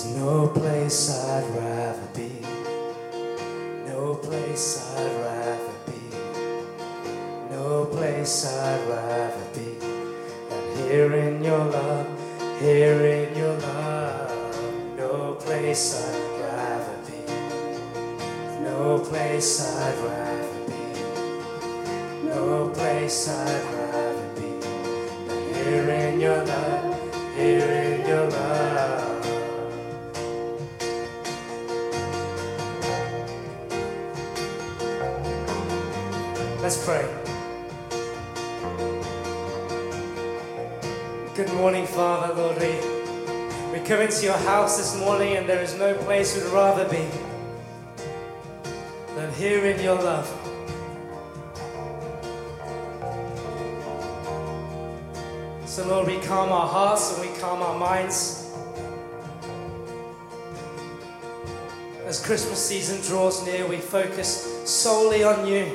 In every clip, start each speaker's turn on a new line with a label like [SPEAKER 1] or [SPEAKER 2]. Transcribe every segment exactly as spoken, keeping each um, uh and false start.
[SPEAKER 1] There's no place I'd rather be, no place I'd rather be, no place I'd rather be than here in your love, here in your love. No place I'd rather be, no place I'd rather be, no place I'd rather be than here in your love, here in your love. Let's pray. Good morning, Father, Lord. We, we come into your house this morning and there is no place we'd rather be than here in your love. So, Lord, we calm our hearts and we calm our minds as Christmas season draws near. We focus solely on you.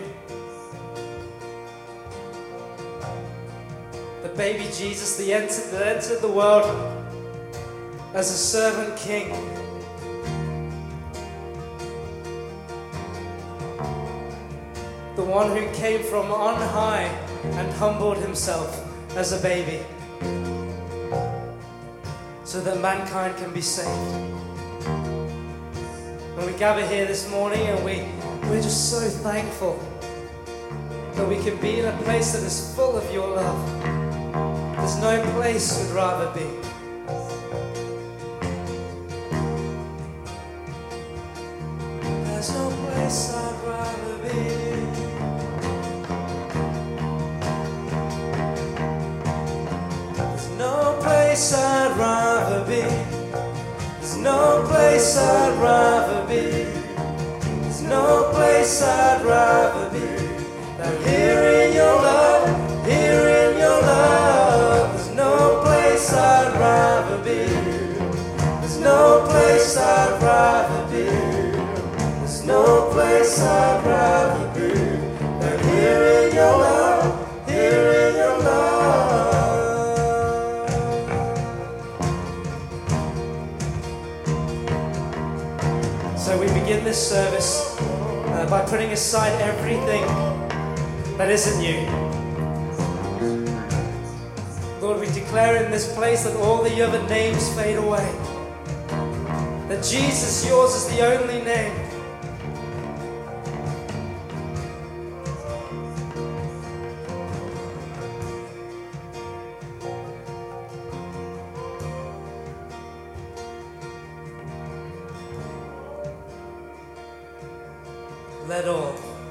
[SPEAKER 1] The baby Jesus, the entered, that entered the world as a servant king. The one who came from on high and humbled himself as a baby so that mankind can be saved. And we gather here this morning and we, we're just so thankful that we can be in a place that is full of your love. There's no place we'd rather be. There's no place I'd rather be. There's no place I'd rather be. There's no place I'd rather be. There's no place I'd rather be than here in your love, here in your love. There's no place I'd rather be. There's no place I'd rather be. There's no place I'd rather be than here in your love, here in your love. So we begin this service uh, by putting aside everything that isn't you. Lord, we declare in this place that all the other names fade away. That Jesus, yours is the only name. Let all,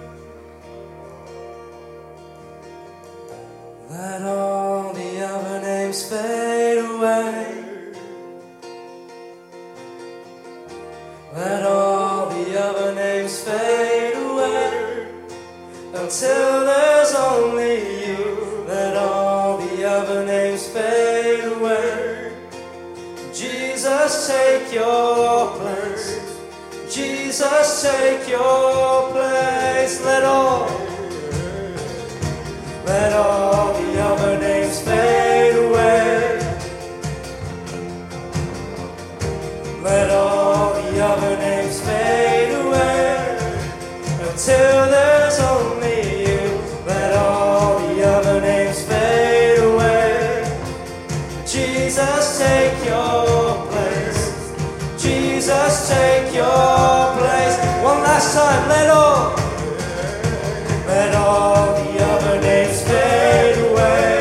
[SPEAKER 1] let all the other names fade away. Let all the other names fade away until there's only you. Let all the other names fade away. Jesus, take your place. Jesus, take your place. Let all, let all the other names fade away. Let all the other names fade away until there's only you. Let all the other names fade away. Jesus, take your place. Jesus, take your place. One last time, let all, let all the other names fade away.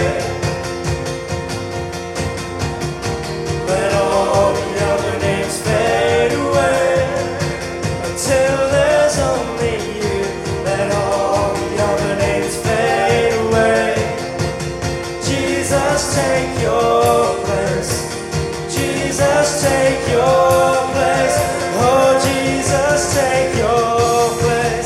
[SPEAKER 1] Let all the other names fade away until there's only you. Let all the other names fade away. Jesus, take your place. Jesus, take your place. Oh, Jesus, take your place.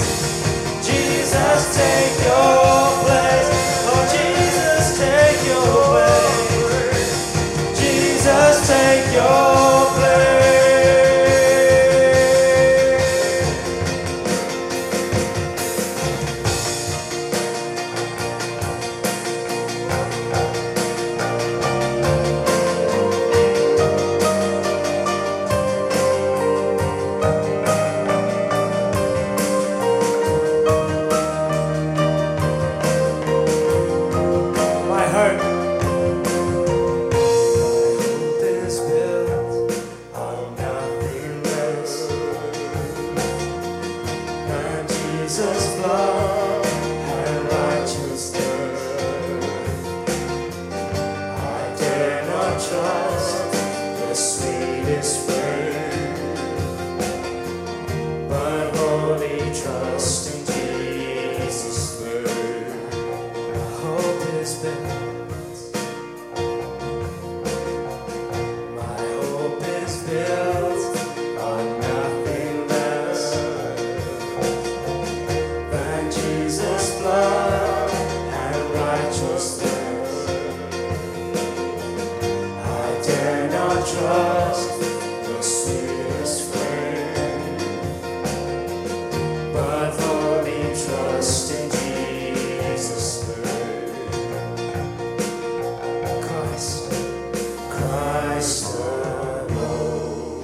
[SPEAKER 1] Jesus' blood and righteousness. I dare not trust the sweetest frame, but wholly trust in Jesus' name. My hope is built. My hope is built on nothing less than Jesus' blood and righteousness. I dare not trust the sweetest frame, but wholly trust in Jesus' name. Christ, Christ alone,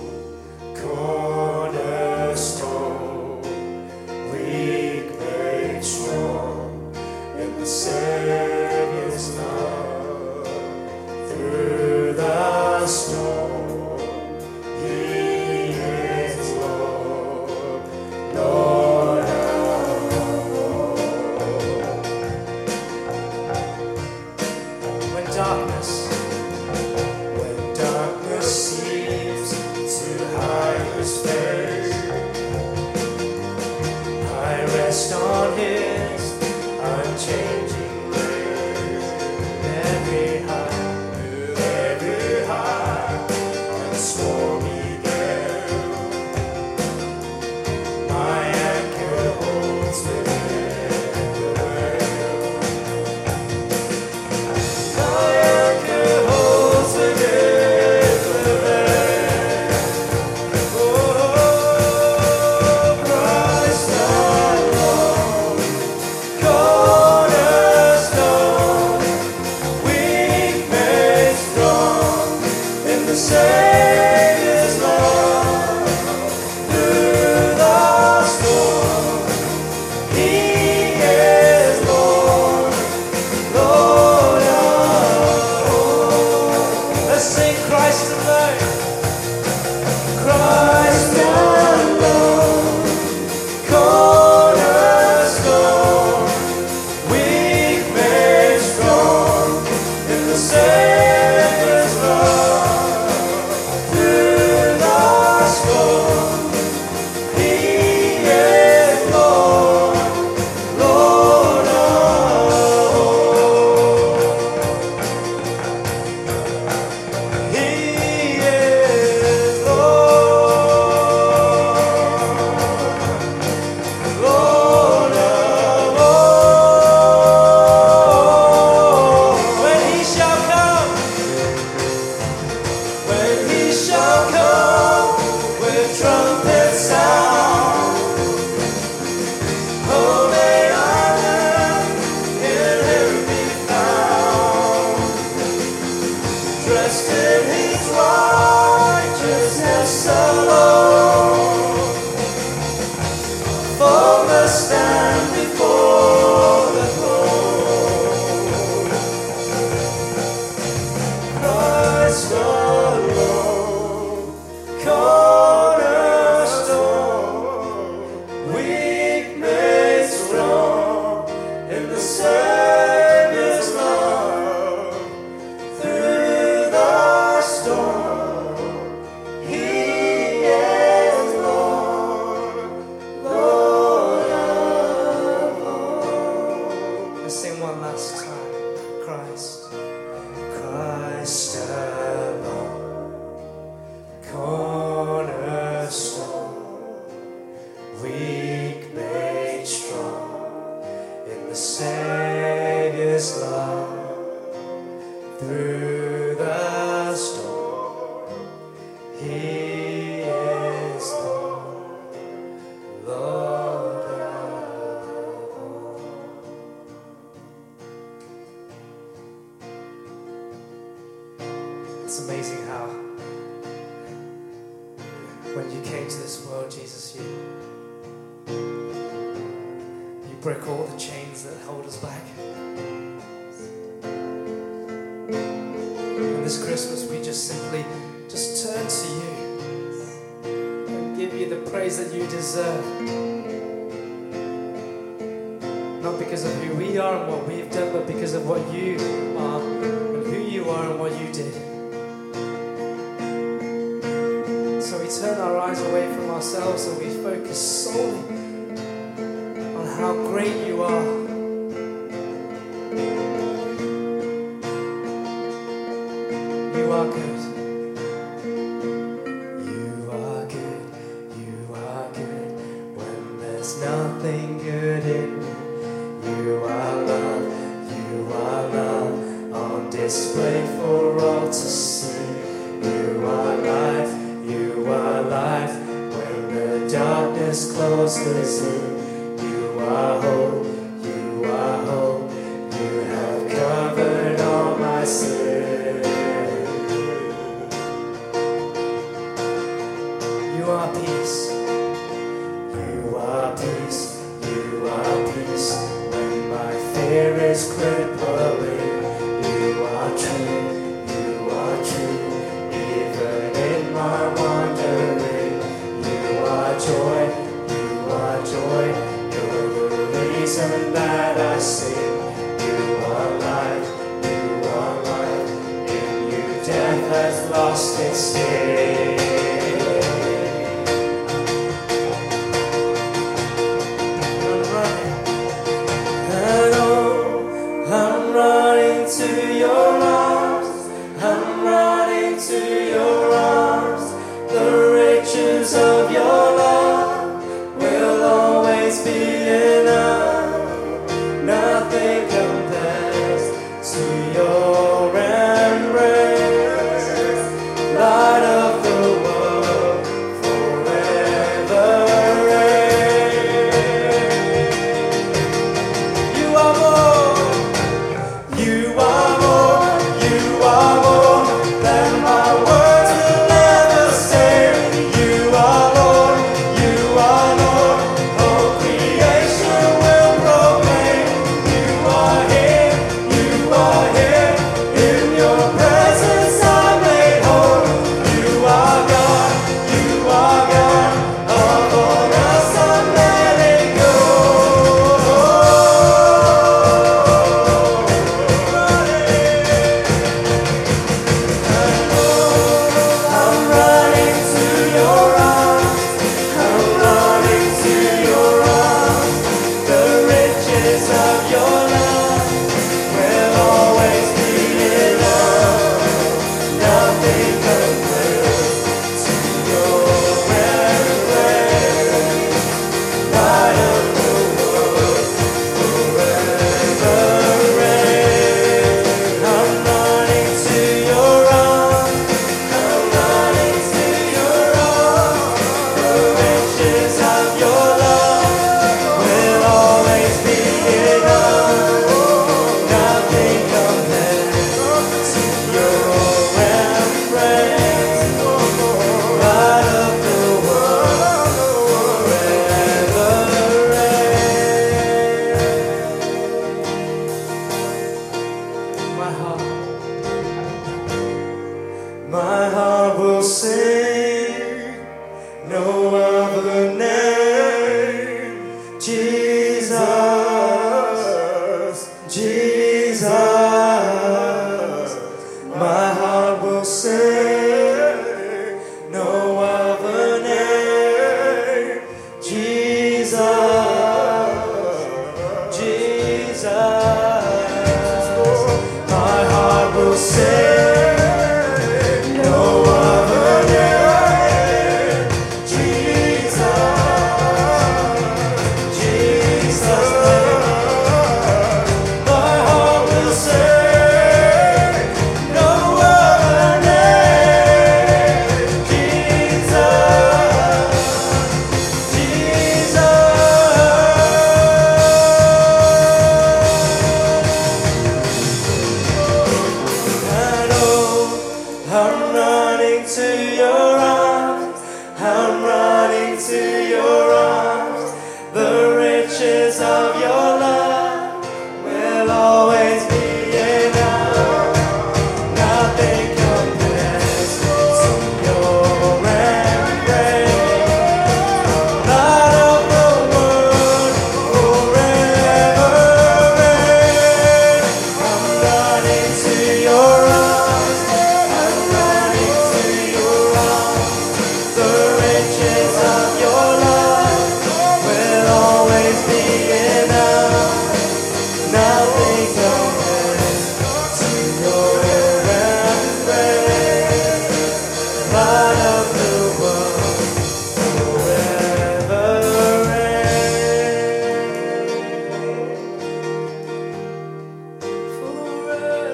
[SPEAKER 1] cornerstone, weak made strong in the Savior's love. Through the storm, He is Lord, Lord of all. When darkness, when darkness seems to hide His face, I rest on His unchanging grace. Every high, every high and stormy gale, my anchor holds within the wail. My anchor holds within the veil. Oh, Christ alone, cornerstone, weak made strong in the Savior's love. Through the storm, He is Lord, Lord of all. Let's sing Christ alone. Christ alone, cornerstone, weak made strong in the Savior's love. Through the storm, He is Lord, Lord of all. He is Lord, Lord of all. When He shall come, when He shall come with trumpet sound, oh, may our land in Him be found, dressed in His righteousness alone, faultless stand before the throne. Christ alone, cornerstone, weak made strong in the Savior's love. Through the storm, He is Lord, Lord of all. Let's sing one last time. Christ, Christ alone, cornerstone, weak made strong in the Savior's love. Through the storm, He is Lord, Lord of all. It's amazing how when you came to this world, Jesus, you you broke all the chains that hold us back. And this Christmas we just simply just turn to you and give you the praise that you deserve. not because of who we are and what we've done, but because of what you are and who you are and what you did. So we turn our eyes away from ourselves and we focus solely on how great you are. You are good. Nothing good in me. You are love, you are love, on display for all to see. You are life, you are life, when the darkness closes in. You are hope, you are hope, you have covered all my sin. You are peace. Peace, you are peace, when my fear is crippling. You are true, you are true, even in my wandering. You are joy, you are joy, you're the reason that I sing. You are life, you are life, in you death has lost its sting. To your arms, I'm running to your arms. The riches of your love will always be enough. Nothing compares to your embrace. Light of the world, forever reign. You are more. You are more, you are more than my words will ever say. You are Lord, you are Lord, all creation will proclaim. You are here, you are here, in your presence I'm made whole. You are God, you are God, of all else I'm letting go. My heart will sing, no other name, Jesus, Jesus. My heart will sing, no other name, Jesus, Jesus. My heart will sing. always be enough. Nothing compares to your embrace. Light of the world, forever reign. Forever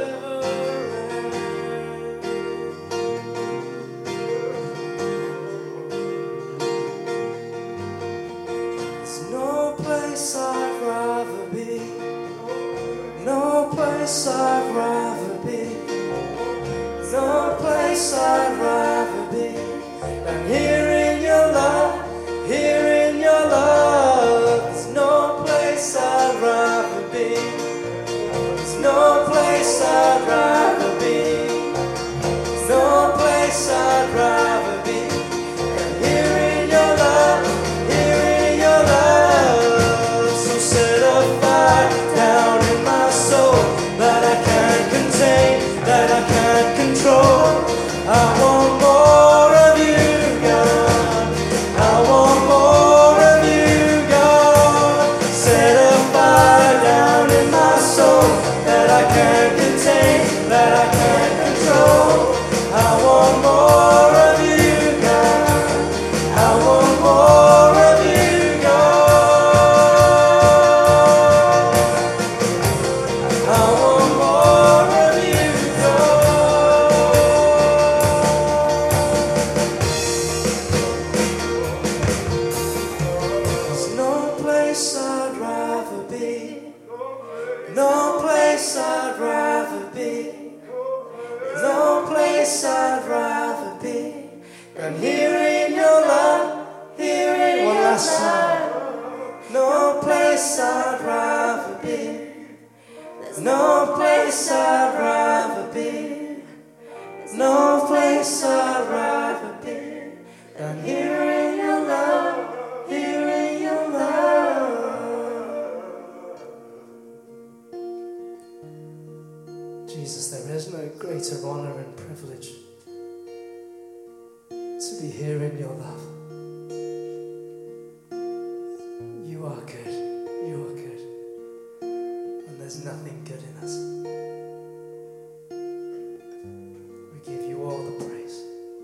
[SPEAKER 1] There's no place I'd rather be. No place I'd rather be. No place I'd rather be than here in your love, here in your love. There's no place I'd rather be. There's no place I'd rather be. There's no place I'd rather be than here in your love, here in your love. So set a fire down in my soul that I can't contain, that I can't control. I want more of you, God. I want more of you, God. Set a fire down in my soul that I can't contain, that I can't control. I want more of you, God. I want more of you, God. I want more of you, God. There's no place I'd rather be. No place I'd rather be. No place I'd rather be than here in your love, here in one last time. No place I'd rather be. There's no place I'd rather be. No place I'd rather be than here in your love, here in your love. Jesus, there is no greater honor and privilege to be here in your love. You are good, you are good, and there's nothing good in us. We give you all the praise.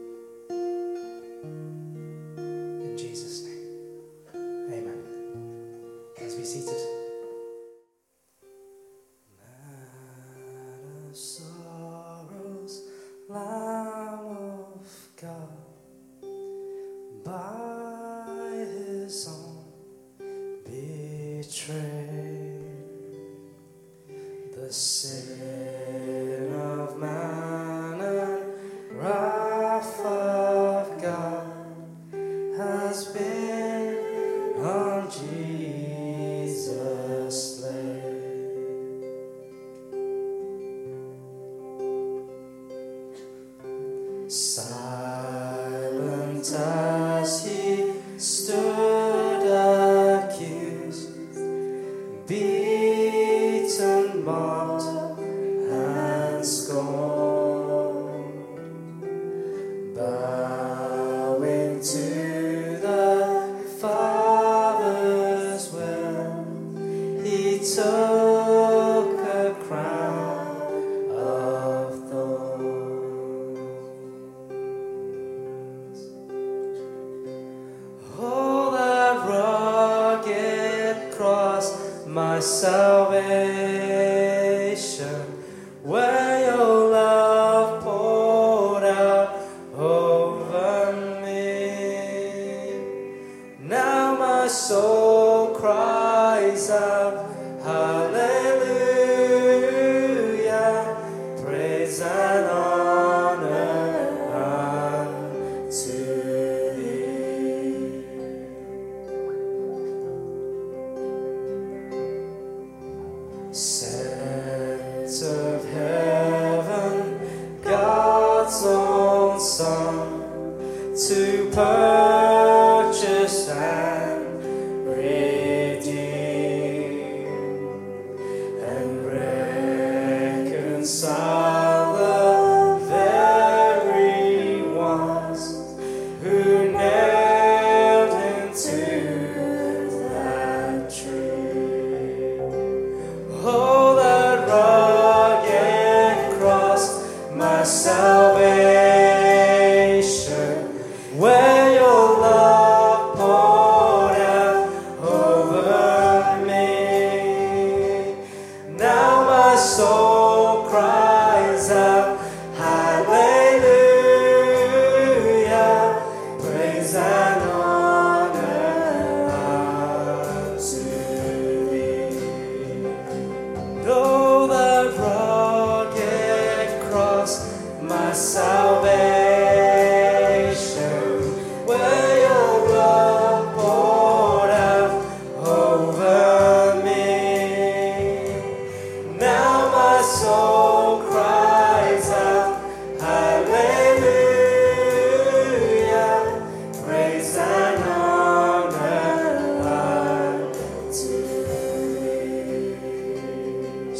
[SPEAKER 1] In Jesus' name, amen. Please be seated. Man of sorrows, Lamb of God, by his own betrayed, the sin of man and wrath of God has been on Jesus slain. Silent as he stood accused, beaten, mocked, and scorned, bowing to the Father's will, he took a crown of thorns. Oh, that rugged cross, my salvation, where your love poured out over me. Now my soul cries out, hallelujah, praise and honor unto thee. Sent of heaven, God's own Son, to purchase and redeem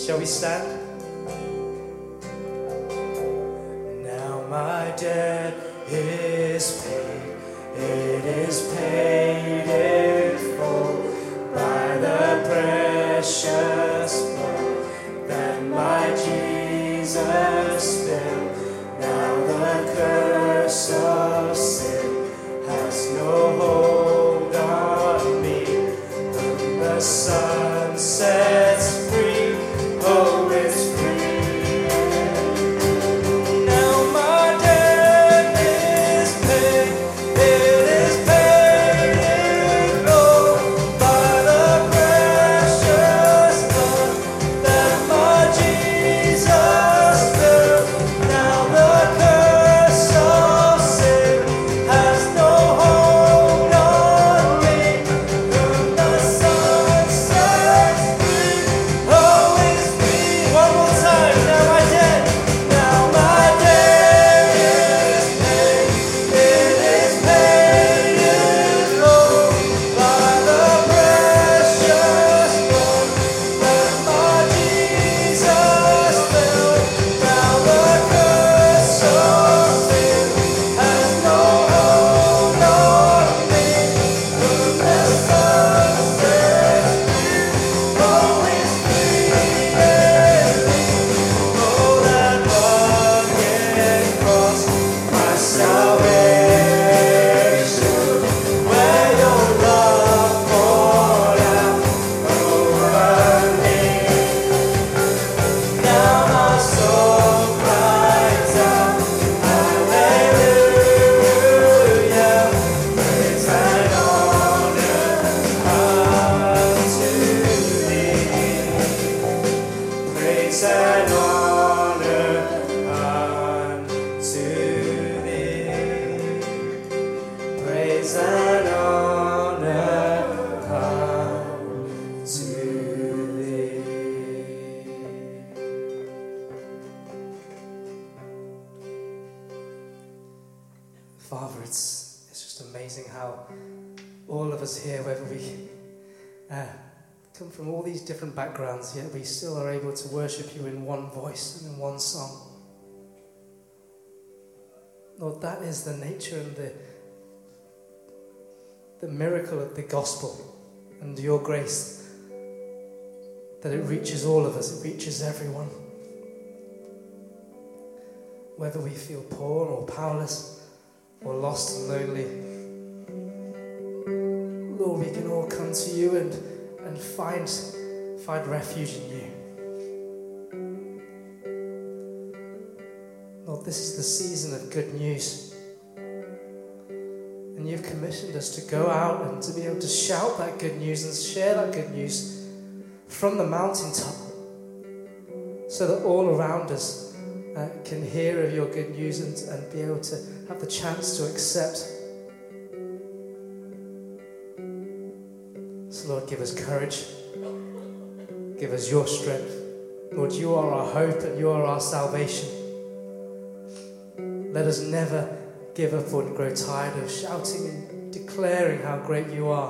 [SPEAKER 1] Shall we stand? Now my debt is paid, it is paid in full by the precious blood that my Jesus spilled. Now the curse of sin has no hold on me. Whom the Son sets free, oh, it's free. Now my debt is paid, it is paid in full by the precious blood that my Jesus spilled. Now the curse of sin has no hold on me. Whom the Son sets free, oh, is free. One more time. Now my debt, now my debt is paid. It is paid in full by the precious blood that my Jesus spilled. Now the curse of sin has no hold on me. Whom the Son sets free, oh, is free indeed. Oh, that rugged cross, my salvation, where your love poured out over me. Now my soul cries out, hallelujah, praise and honor unto thee. Praise and honor unto thee. Praise and honor unto thee. Father, it's it's just amazing how all of us here, whether we uh, come from all these different backgrounds, yet we still are able to worship you in one voice and in one song. Lord, that is the nature and the the miracle of the gospel and your grace, that it reaches all of us, it reaches everyone. Whether we feel poor or powerless or lost and lonely, Lord, we can all come to you and, and find, find refuge in you. Lord, this is the season of good news. And you've commissioned us to go out and to be able to shout that good news and share that good news from the mountaintop, so that all around us uh, can hear of your good news and, and be able to have the chance to accept. So Lord, give us courage. Give us your strength. Lord, you are our hope and you are our salvation. Let us never give up or grow tired of shouting and declaring how great you are.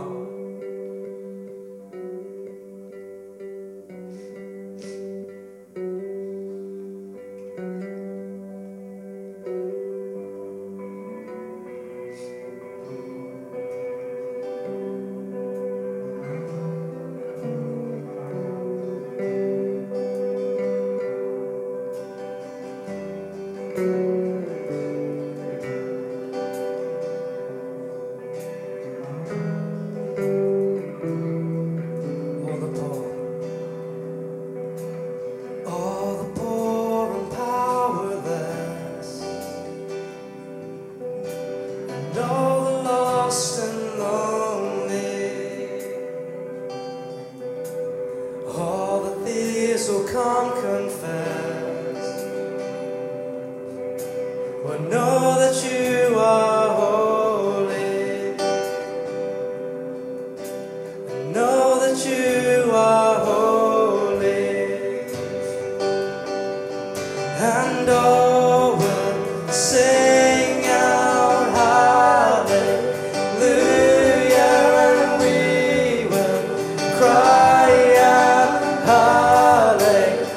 [SPEAKER 1] Cry out, hallelujah.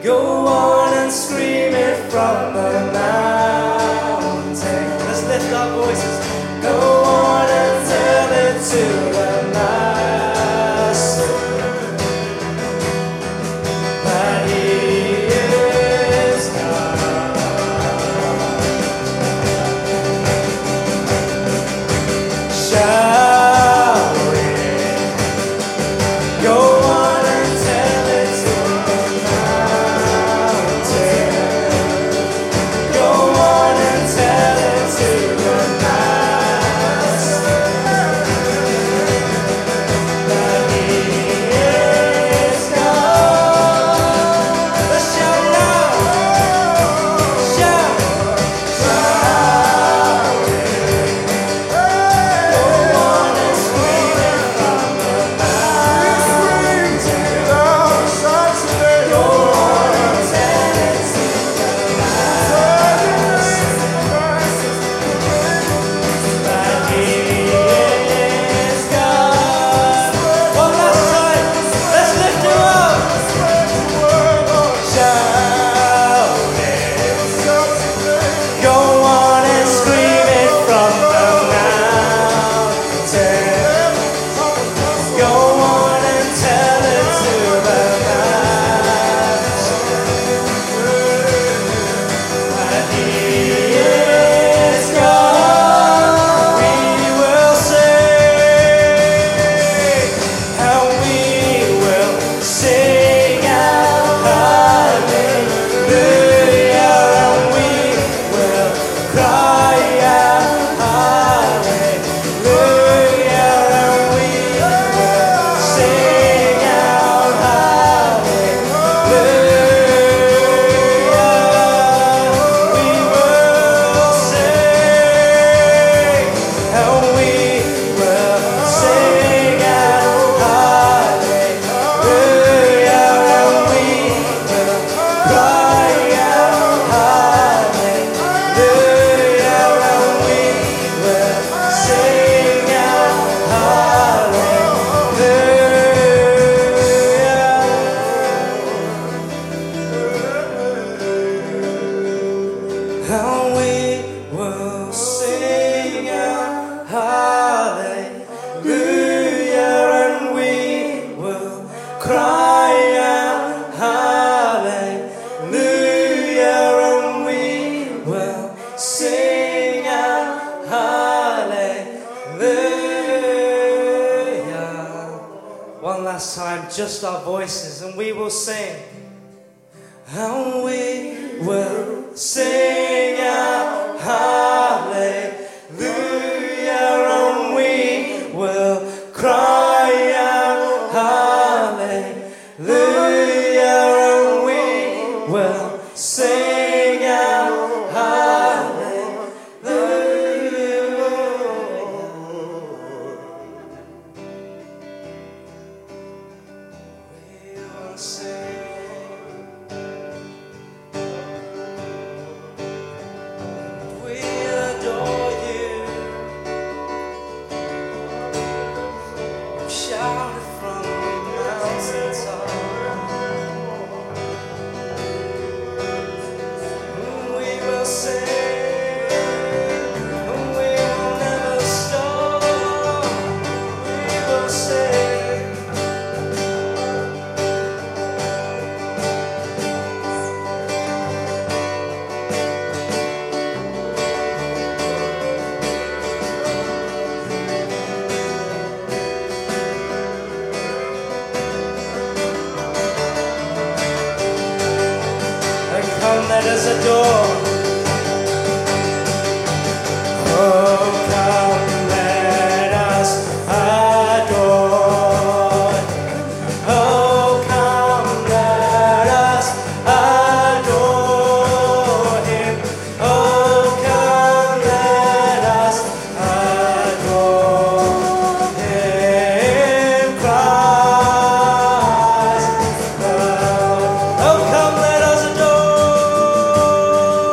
[SPEAKER 1] Go on and scream it from the mountain. Let's lift our voices. Go on and tell it to the Master that He is God. Shout it. Go on and tell it to the mountain. Go on and tell it to the Master that He is God. Let's shout it out. Shout. Shout it. Go on and scream it from the mountain. Go on and tell it to the Master that He is God. One last time, let's lift Him up. Shout it. Go on and scream it from the mountain. Go on and tell it to the Master that He is God. We will sing, and we will sing out hallelujah, and we will cry out hallelujah, and we will sing out hallelujah. We will sing, and we will sing out hallelujah, and we will cry out hallelujah, and we will sing out hallelujah. And we will sing out hallelujah, and we will cry out hallelujah, and we will sing out hallelujah. One last time, just our voices, and we will sing. And we will sing out hallelujah, and we will cry out hallelujah, and we will sing out hallelujah. We will sing. We adore you. Shout it from the mountaintop. We will sing. We will never stop. We will sing. And come, let us adore. Oh, come, let us adore. Oh, come, let us adore Him. Oh, come, let us adore Him, Christ the Lord. Oh, come, let us adore.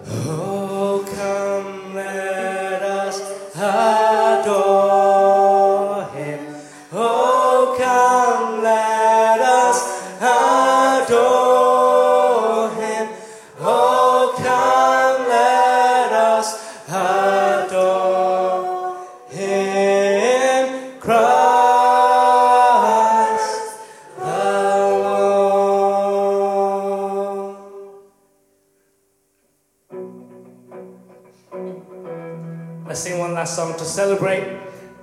[SPEAKER 1] Oh, come, let us adore him. Oh, come, let us adore him. Oh, come, let us adore him, Christ the Lord. Let's sing one last song to celebrate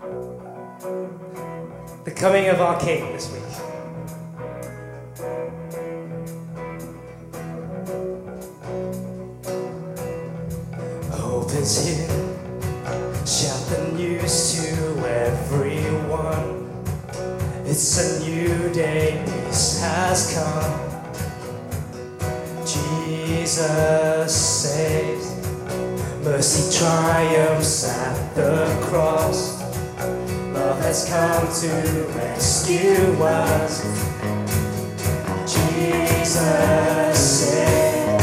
[SPEAKER 1] the coming of our King this week. Hope is here, shout the news to everyone. It's a new day, peace has come. Jesus saves, mercy triumphs at the cross. Love has come to rescue us. Jesus saves.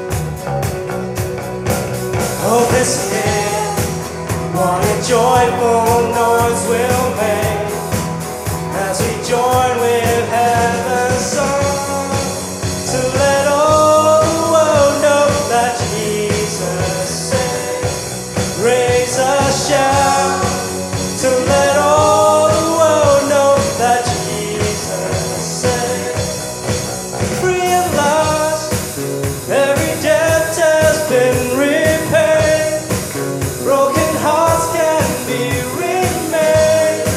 [SPEAKER 1] Hope is here, what a joyful noise we'll make as we join with heaven's song to let all the world know that Jesus saves. Raise a shout to let all the world know that Jesus saves. Free at last, every debt has been repaid. Broken hearts can be remade.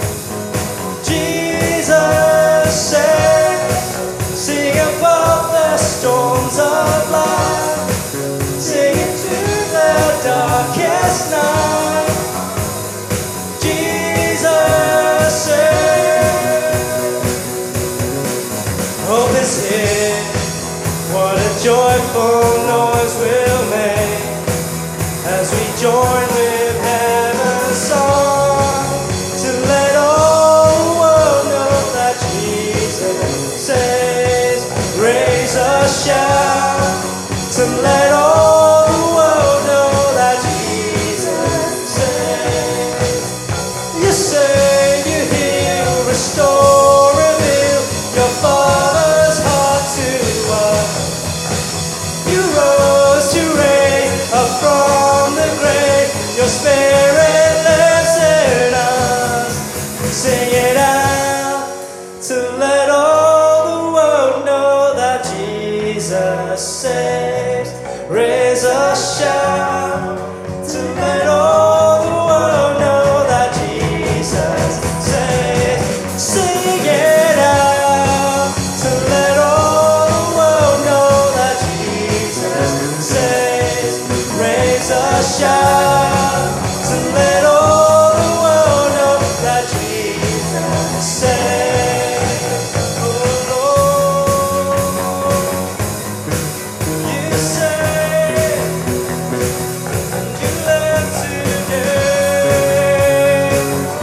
[SPEAKER 1] Jesus saves. Sing above the storms of life. Sing into the darkest night. Jesus saves. Hope is here. What a joyful noise we'll make as we join with heaven's song to let all the world know that Jesus saves. Raise a shout to let all the world know that Jesus saves. You save, you heal, restore, reveal your Father's heart to us. You rose to reign up from the grave. Your spirit lives in us. Sing it out to let all the world know that Jesus saves. Raise a shout to let all the world know that Jesus saves. Sing it out to let all the world know that Jesus saves. Raise a shout to let all the world know that Jesus saves. Oh Lord, you save and you live today.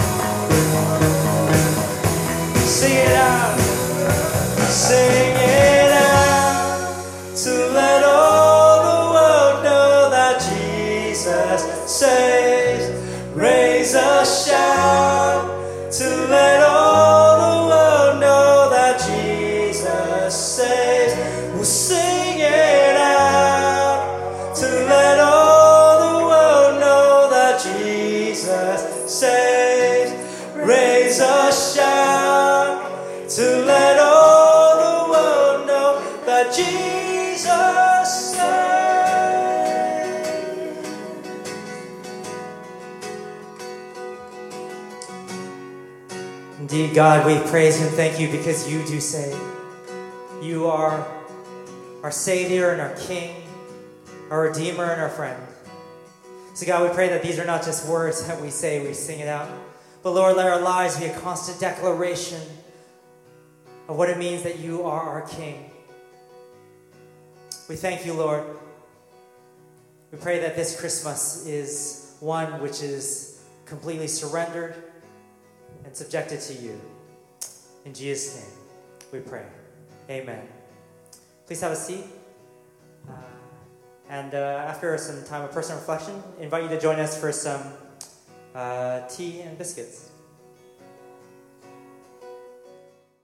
[SPEAKER 1] Sing it out. Sing it out to let all the world know that Jesus saves. Raise a shout to let all the world know that Jesus saves. We'll sing it out to let all the world know that Jesus saves. Raise a shout to let all the world know that Jesus saves. Indeed, God, we praise and thank you because you do save. You are our Savior and our King, our Redeemer and our friend. So God, we pray that these are not just words that we say, we sing it out, but Lord, let our lives be a constant declaration of what it means that you are our King. We thank you, Lord. We pray that this Christmas is one which is completely surrendered and subjected to you. In Jesus' name, we pray. Amen. Please have a seat. Uh,
[SPEAKER 2] And uh, after some time of personal reflection, I invite you to join us for some uh, tea and biscuits.